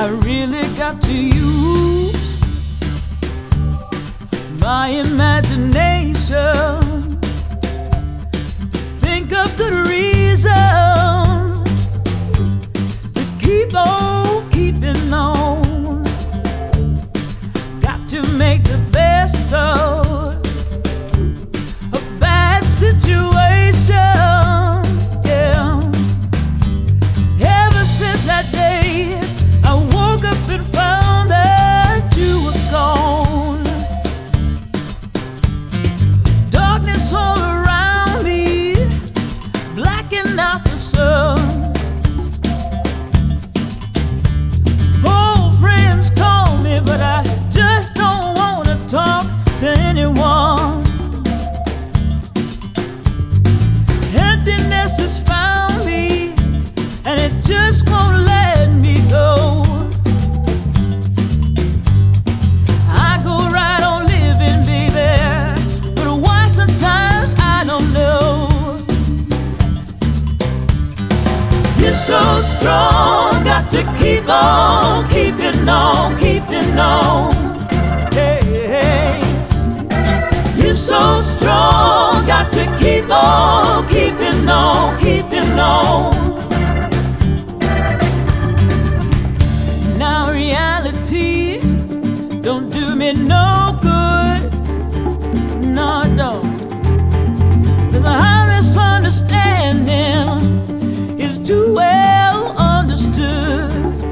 I really got to use my imagination. Think of good reasons to keep on keeping on. Got to make the best of a bad situation. Yeah. Ever since that day, I woke up and found that you were gone. Darkness all around me, blacking out the sun. Old friends call me, but I just don't want to talk to anyone. Emptiness has found me, and it just won't let me go. I go right on living, baby, but why sometimes I don't know. You're so strong, got to keep on keeping on, keeping on. Hey, hey. You're so strong, got to keep on keeping on, keeping on. Now reality don't do me no good, no, it don't. 'Cause our misunderstanding is too well understood.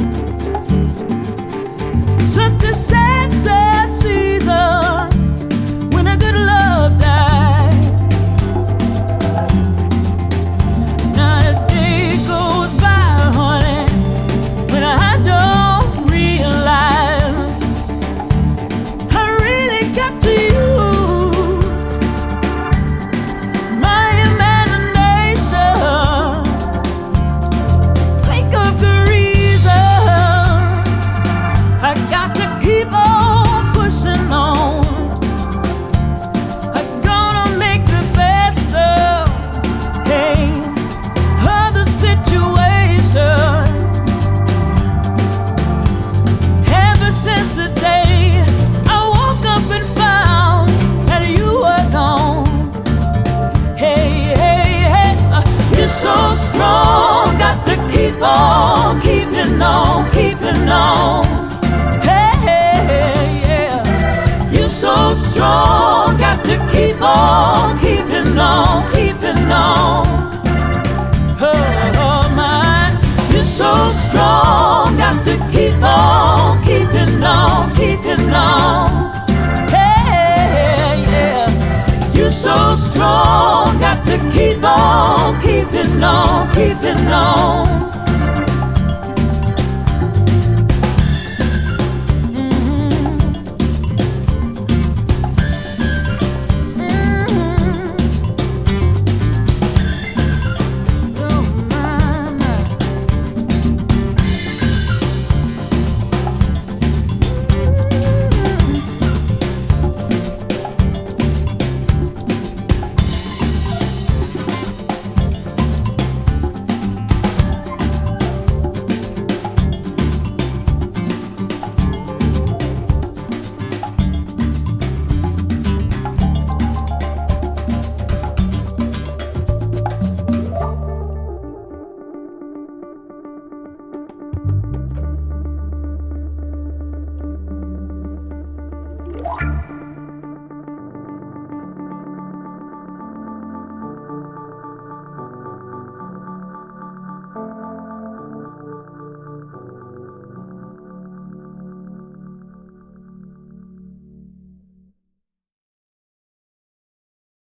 Such a sad, sad season when a good love dies. Not a day goes by, honey, when I don't realize I really got to use my imagination. Think of the reason I got to keep on pushing on. I'm gonna make the best of, hey, of the situation. Ever since the day I woke up and found that you were gone. Hey, hey, hey, you're so strong, got to keep on keeping on, keeping on. Hey, hey, yeah, you're so strong, got to keep on keeping on, keeping on. Oh, my, you're so strong, got to keep on keeping on, keeping on. Hey, yeah, you're so strong, got to keep on keeping on, keeping on.